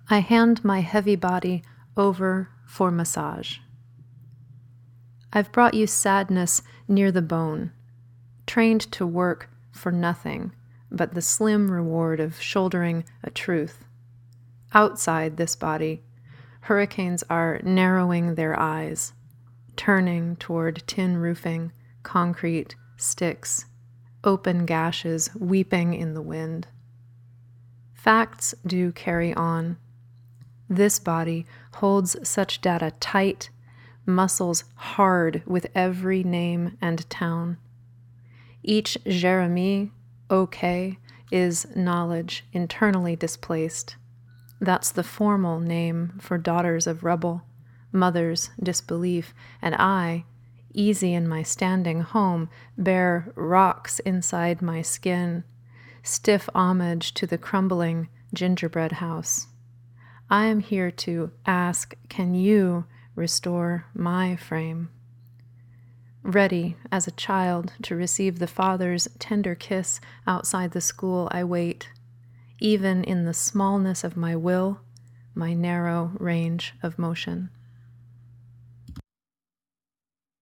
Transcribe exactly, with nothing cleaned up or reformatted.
I hand my heavy body over for massage. I've brought you sadness near the bone, trained to work for nothing but the slim reward of shouldering a truth. Outside this body, hurricanes are narrowing their eyes, turning toward tin roofing, concrete, sticks, open gashes weeping in the wind. Facts do carry on. This body holds such data tight, muscles hard with every name and town. Each Jeremy, okay, is knowledge internally displaced. That's the formal name for daughters of rubble, mother's disbelief, and I, easy in my standing home, bear rocks inside my skin, stiff homage to the crumbling gingerbread house. I am here to ask, can you restore my frame? Ready as a child to receive the father's tender kiss outside the school, I wait, even in the smallness of my will, my narrow range of motion.